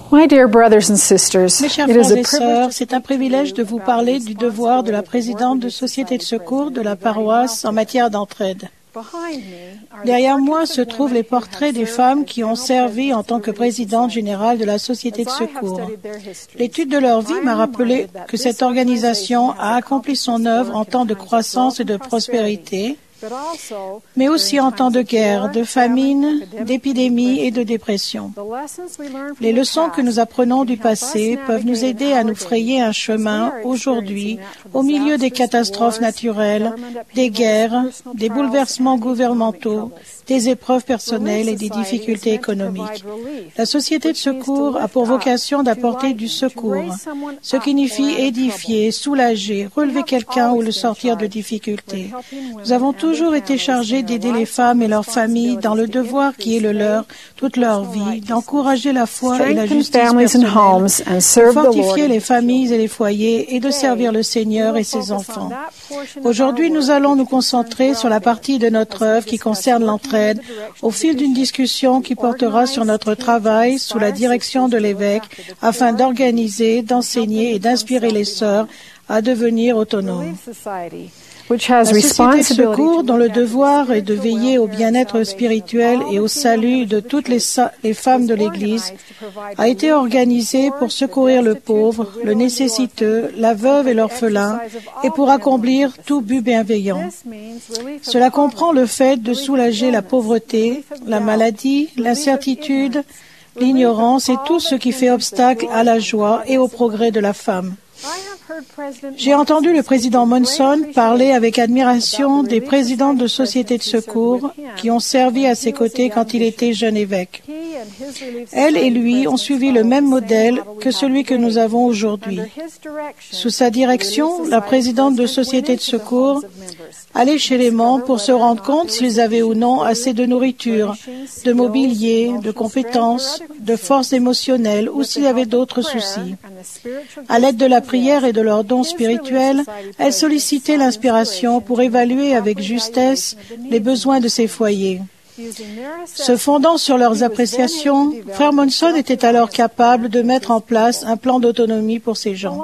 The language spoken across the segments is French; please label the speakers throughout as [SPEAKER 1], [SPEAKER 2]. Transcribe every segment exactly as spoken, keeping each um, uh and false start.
[SPEAKER 1] My dear brothers and sisters,
[SPEAKER 2] Mes chers
[SPEAKER 1] it is
[SPEAKER 2] frères
[SPEAKER 1] a
[SPEAKER 2] et sœurs, c'est un privilège de vous parler du devoir de la présidente de Société de secours de la paroisse en matière d'entraide. Derrière moi se trouvent les portraits des femmes qui ont servi en tant que présidente générale de la Société de secours. L'étude de leur vie m'a rappelé que cette organisation a accompli son œuvre en temps de croissance et de prospérité, mais aussi en temps de guerre, de famine, d'épidémie et de dépression. Les leçons que nous apprenons du passé peuvent nous aider à nous frayer un chemin aujourd'hui au milieu des catastrophes naturelles, des guerres, des bouleversements gouvernementaux, des épreuves personnelles et des difficultés économiques. La Société de secours a pour vocation d'apporter du secours, ce qui signifie édifier, soulager, relever quelqu'un ou le sortir de difficultés. Nous avons toujours été chargés d'aider les femmes et leurs familles dans le devoir qui est le leur toute leur vie, d'encourager la foi et la justice personnelle, de fortifier les familles et les foyers et de servir le Seigneur et ses enfants. Aujourd'hui, nous allons nous concentrer sur la partie de notre œuvre qui concerne l'entraide au fil d'une discussion qui portera sur notre travail sous la direction de l'évêque afin d'organiser, d'enseigner et d'inspirer les sœurs à devenir autonomes. La Société de secours, dont le devoir est de veiller au bien-être spirituel et au salut de toutes les, les femmes de l'Église, a été organisée pour secourir le pauvre, le nécessiteux, la veuve et l'orphelin, et pour accomplir tout but bienveillant. Cela comprend le fait de soulager la pauvreté, la maladie, l'incertitude, l'ignorance et tout ce qui fait obstacle à la joie et au progrès de la femme. J'ai entendu le président Monson parler avec admiration des présidentes de sociétés de secours qui ont servi à ses côtés quand il était jeune évêque. Elle et lui ont suivi le même modèle que celui que nous avons aujourd'hui. Sous sa direction, la présidente de sociétés de secours allait chez les membres pour se rendre compte s'ils avaient ou non assez de nourriture, de mobilier, de compétences, de force émotionnelle ou s'il y avait d'autres soucis. À l'aide de la prière et de leurs dons spirituels, elle sollicitait l'inspiration pour évaluer avec justesse les besoins de ces foyers. Se fondant sur leurs appréciations, Frère Monson était alors capable de mettre en place un plan d'autonomie pour ces gens.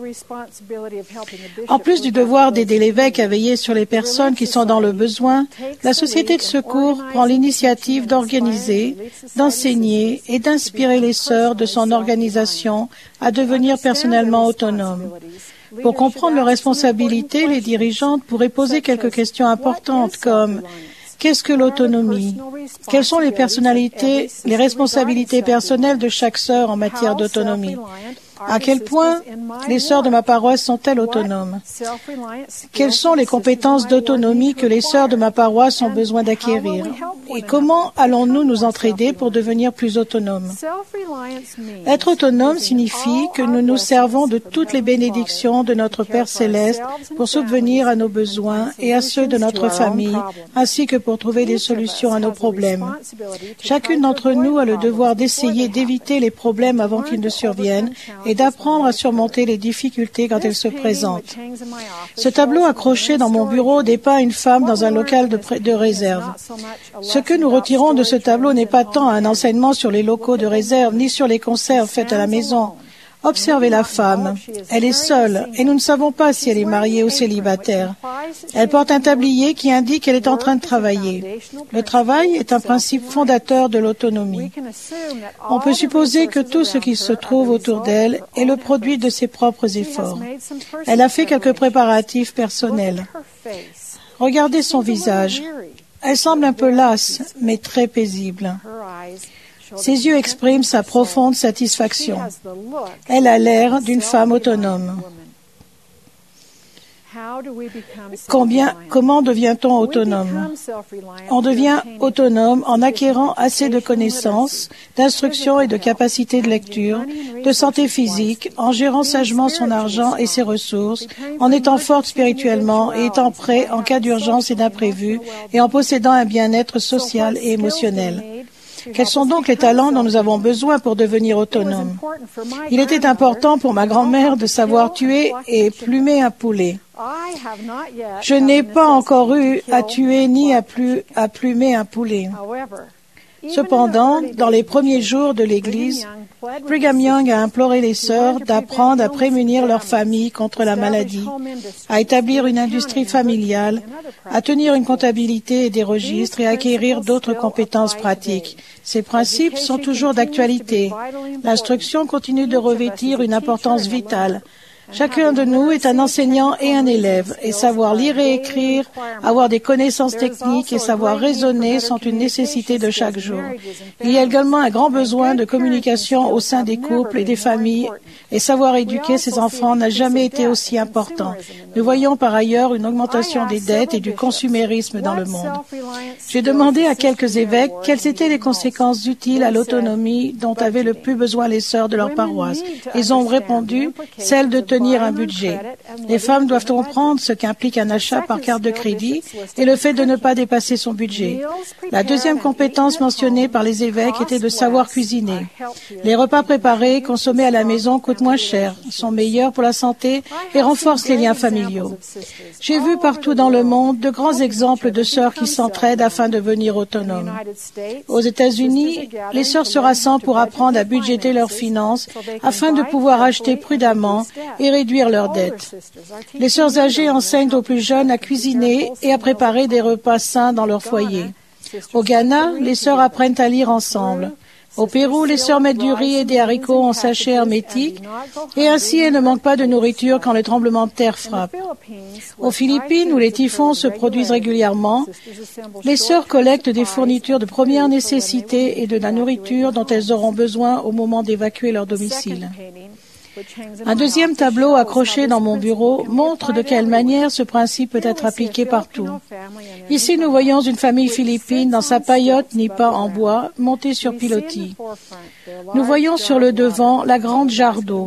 [SPEAKER 2] En plus du devoir d'aider l'évêque à veiller sur les personnes qui sont dans le besoin, la Société de secours prend l'initiative d'organiser, d'enseigner et d'inspirer les sœurs de son organisation à devenir personnellement autonomes. Pour comprendre leurs responsabilités, les dirigeantes pourraient poser quelques questions importantes comme qu'est-ce que l'autonomie? Quelles sont les personnalités, les responsabilités personnelles de chaque sœur en matière d'autonomie? À quel point les sœurs de ma paroisse sont-elles autonomes? Quelles sont les compétences d'autonomie que les sœurs de ma paroisse ont besoin d'acquérir? Et comment allons-nous nous entraider pour devenir plus autonomes? Être autonome signifie que nous nous servons de toutes les bénédictions de notre Père céleste pour subvenir à nos besoins et à ceux de notre famille, ainsi que pour trouver des solutions à nos problèmes. Chacune d'entre nous a le devoir d'essayer d'éviter les problèmes avant qu'ils ne surviennent et d'apprendre à surmonter les difficultés quand elles se présentent. Ce tableau accroché dans mon bureau dépeint une femme dans un local de, de réserve. Ce que nous retirons de ce tableau n'est pas tant un enseignement sur les locaux de réserve ni sur les conserves faites à la maison. Observez la femme. Elle est seule et nous ne savons pas si elle est mariée ou célibataire. Elle porte un tablier qui indique qu'elle est en train de travailler. Le travail est un principe fondateur de l'autonomie. On peut supposer que tout ce qui se trouve autour d'elle est le produit de ses propres efforts. Elle a fait quelques préparatifs personnels. Regardez son visage. Elle semble un peu lasse, mais très paisible. Ses yeux expriment sa profonde satisfaction. Elle a l'air d'une femme autonome. Combien, comment devient-on autonome? On devient autonome en acquérant assez de connaissances, d'instructions et de capacités de lecture, de santé physique, en gérant sagement son argent et ses ressources, en étant forte spirituellement et étant prêt en cas d'urgence et d'imprévu, et en possédant un bien-être social et émotionnel. Quels sont donc les talents dont nous avons besoin pour devenir autonomes? Il était important pour ma grand-mère de savoir tuer et plumer un poulet. Je n'ai pas encore eu à tuer ni à, plu, à plumer un poulet. Cependant, dans les premiers jours de l'Église, Brigham Young a imploré les sœurs d'apprendre à prémunir leur famille contre la maladie, à établir une industrie familiale, à tenir une comptabilité et des registres et à acquérir d'autres compétences pratiques. Ces principes sont toujours d'actualité. L'instruction continue de revêtir une importance vitale. Chacun de nous est un enseignant et un élève, et savoir lire et écrire, avoir des connaissances techniques et savoir raisonner sont une nécessité de chaque jour. Il y a également un grand besoin de communication au sein des couples et des familles, et savoir éduquer ses enfants n'a jamais été aussi important. Nous voyons par ailleurs une augmentation des dettes et du consumérisme dans le monde. J'ai demandé à quelques évêques quelles étaient les conséquences utiles à l'autonomie dont avaient le plus besoin les sœurs de leur paroisse. Ils ont répondu, celle de tenir un budget. Les femmes doivent comprendre ce qu'implique un achat par carte de crédit et le fait de ne pas dépasser son budget. La deuxième compétence mentionnée par les évêques était de savoir cuisiner. Les repas préparés, consommés à la maison coûtent moins cher, sont meilleurs pour la santé et renforcent les liens familiaux. J'ai vu partout dans le monde de grands exemples de sœurs qui s'entraident afin de devenir autonomes. Aux États-Unis, les sœurs se rassemblent pour apprendre à budgéter leurs finances afin de pouvoir acheter prudemment et réduire leurs dettes. Les sœurs âgées enseignent aux plus jeunes à cuisiner et à préparer des repas sains dans leur foyer. Au Ghana, les sœurs apprennent à lire ensemble. Au Pérou, les sœurs mettent du riz et des haricots en sachet hermétique et ainsi elles ne manquent pas de nourriture quand les tremblements de terre frappent. Aux Philippines, où les typhons se produisent régulièrement, les sœurs collectent des fournitures de première nécessité et de la nourriture dont elles auront besoin au moment d'évacuer leur domicile. Un deuxième tableau accroché dans mon bureau montre de quelle manière ce principe peut être appliqué partout. Ici, nous voyons une famille philippine dans sa paillote nipa en bois montée sur pilotis. Nous voyons sur le devant la grande jarre d'eau.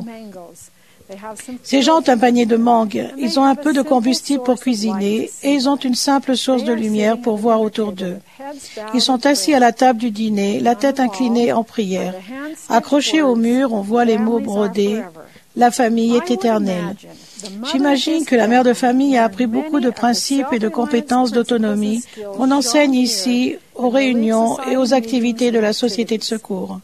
[SPEAKER 2] Ces gens ont un panier de mangue, ils ont un peu de combustible pour cuisiner et ils ont une simple source de lumière pour voir autour d'eux. Ils sont assis à la table du dîner, la tête inclinée en prière. Accrochés au mur, on voit les mots brodés. La famille est éternelle. J'imagine que la mère de famille a appris beaucoup de principes et de compétences d'autonomie qu'on enseigne ici aux réunions et aux activités de la Société de secours.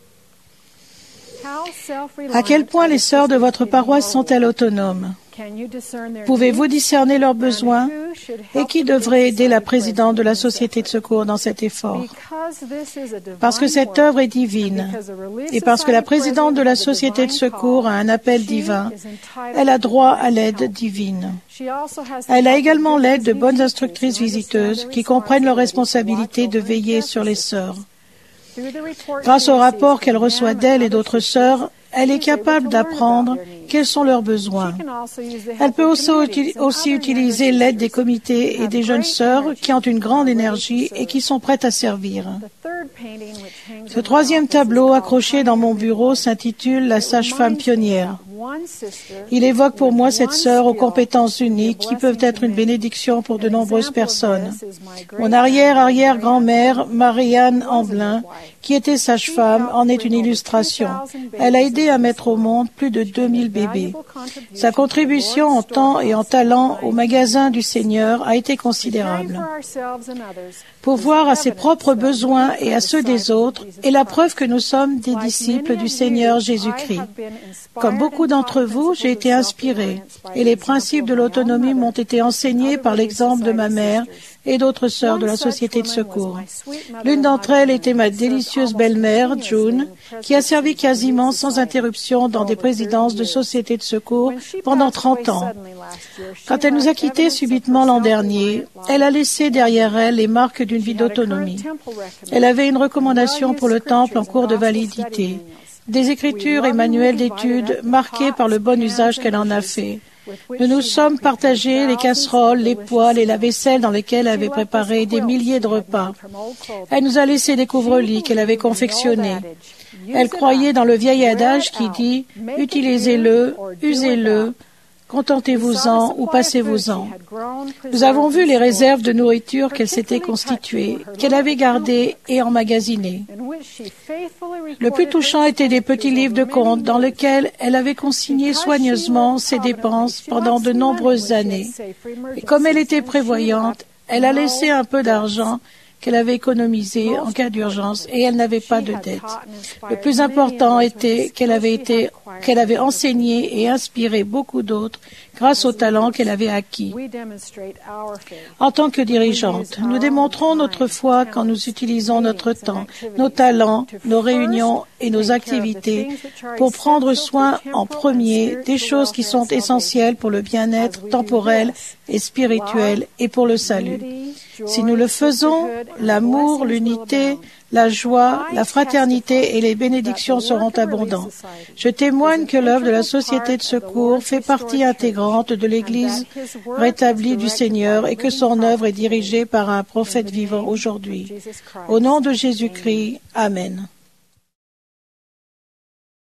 [SPEAKER 2] À quel point les sœurs de votre paroisse sont-elles autonomes? Pouvez-vous discerner leurs besoins? Et qui devrait aider la présidente de la Société de secours dans cet effort? Parce que cette œuvre est divine et parce que la présidente de la Société de secours a un appel divin, elle a droit à l'aide divine. Elle a également l'aide de bonnes instructrices visiteuses qui comprennent leur responsabilité de veiller sur les sœurs. Grâce au rapport qu'elle reçoit d'elle et d'autres sœurs, elle est capable d'apprendre quels sont leurs besoins. Elle peut aussi, aussi utiliser l'aide des comités et des jeunes sœurs qui ont une grande énergie et qui sont prêtes à servir. Ce troisième tableau accroché dans mon bureau s'intitule « La sage-femme pionnière ». Il évoque pour moi cette sœur aux compétences uniques qui peuvent être une bénédiction pour de nombreuses personnes. Mon arrière-arrière-grand-mère, Marianne Amblin, qui était sage-femme, en est une illustration. Elle a aidé à mettre au monde plus de deux mille bébés. Sa contribution en temps et en talent au magasin du Seigneur a été considérable. Pourvoir à ses propres besoins et à ceux des autres est la preuve que nous sommes des disciples du Seigneur Jésus-Christ. Comme beaucoup d'entre vous, j'ai été inspirée et les principes de l'autonomie m'ont été enseignés par l'exemple de ma mère et d'autres sœurs de la Société de secours. L'une d'entre elles était ma délicieuse belle-mère, June, qui a servi quasiment sans interruption dans des présidences de sociétés de secours pendant trente ans. Quand elle nous a quittés subitement l'an dernier, elle a laissé derrière elle les marques d'une vie d'autonomie. Elle avait une recommandation pour le temple en cours de validité, des écritures et manuels d'études marqués par le bon usage qu'elle en a fait. Nous nous sommes partagés les casseroles, les poêles et la vaisselle dans lesquelles elle avait préparé des milliers de repas. Elle nous a laissé des couvre-lits qu'elle avait confectionnés. Elle croyait dans le vieil adage qui dit « Utilisez-le, usez-le, contentez-vous-en ou passez-vous-en ». Nous avons vu les réserves de nourriture qu'elle s'était constituées, qu'elle avait gardées et emmagasinées. Le plus touchant était des petits livres de comptes dans lesquels elle avait consigné soigneusement ses dépenses pendant de nombreuses années. Et comme elle était prévoyante, elle a laissé un peu d'argent qu'elle avait économisé en cas d'urgence et elle n'avait pas de dette. Le plus important était qu'elle avait été, qu'elle avait enseigné et inspiré beaucoup d'autres grâce au talent qu'elle avait acquis. En tant que dirigeante, nous démontrons notre foi quand nous utilisons notre temps, nos talents, nos réunions et nos activités pour prendre soin en premier des choses qui sont essentielles pour le bien-être temporel et spirituel et pour le salut. Si nous le faisons, l'amour, l'unité, la joie, la fraternité et les bénédictions seront abondants. Je témoigne que l'œuvre de la Société de secours fait partie intégrante de l'Église rétablie du Seigneur et que son œuvre est dirigée par un prophète vivant aujourd'hui. Au nom de Jésus-Christ, Amen.